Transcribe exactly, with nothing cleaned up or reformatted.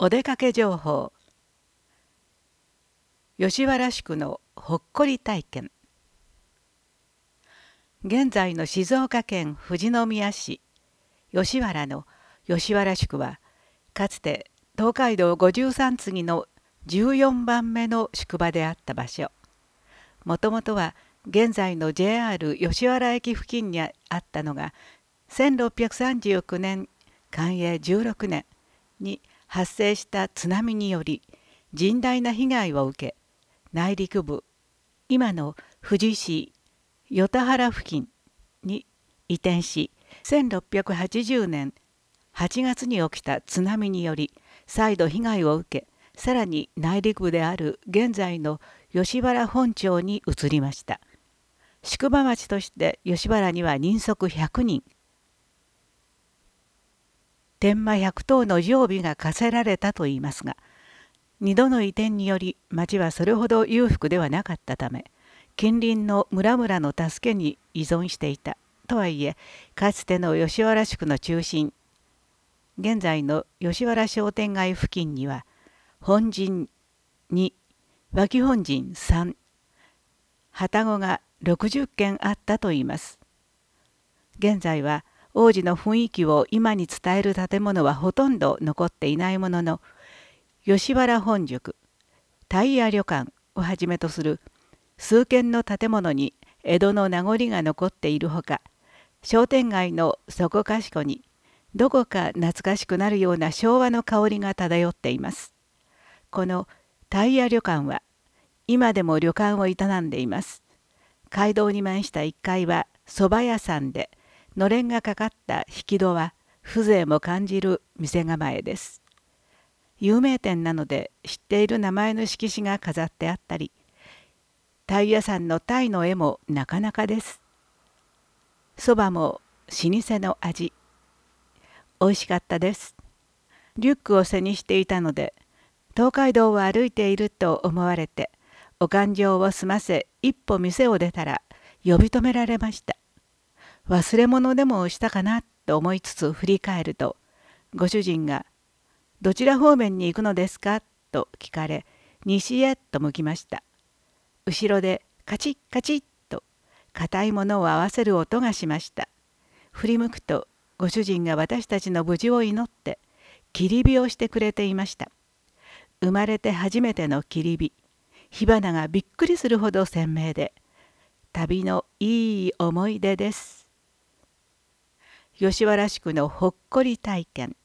お出かけ情報。吉原宿のほっこり体験。現在の静岡県富士宮市吉原の吉原宿は、かつて東海道五十三次のじゅうよんばんめの宿場であった場所。もともとは現在の ジェイアール 吉原駅付近にあったのが、せんろっぴゃくさんじゅうきゅうねん寛永じゅうろくねんに発生した津波により甚大な被害を受け、内陸部、今の富士市与田原付近に移転し、せんろっぴゃくはちじゅうねんはちがつに起きた津波により再度被害を受け、さらに内陸部である現在の吉原本町に移りました。宿場町として吉原には人足ひゃくにん、天満ひゃくとうの常備が課せられたといいますが、二度の移転により町はそれほど裕福ではなかったため、近隣の村々の助けに依存していたとはいえ、かつての吉原宿の中心、現在の吉原商店街付近には本陣に、脇本陣さん、旅籠がろくじゅっけんあったといいます。現在は往時の雰囲気を今に伝える建物はほとんど残っていないものの、吉原本宿、大屋旅館をはじめとする数軒の建物に江戸の名残が残っているほか、商店街のそこかしこにどこか懐かしくなるような昭和の香りが漂っています。この大屋旅館は今でも旅館を営んでいます。街道に面したいっかいは蕎麦屋さんで、のれんがかかった引き戸は風情も感じる店構えです。有名店なので知っている名前の色紙が飾ってあったり、鯛屋さんの鯛の絵もなかなかです。そばも老舗の味。美味しかったです。リュックを背にしていたので、東海道を歩いていると思われて、お勘定を済ませ一歩店を出たら呼び止められました。忘れ物でもしたかなと思いつつ振り返ると、ご主人が「どちら方面に行くのですか?」と聞かれ、西へと向きました。後ろでカチッカチッと硬いものを合わせる音がしました。振り向くと、ご主人が私たちの無事を祈って切り火をしてくれていました。生まれて初めての切り火。火花がびっくりするほど鮮明で、旅のいい思い出です。吉原宿のほっこり体験。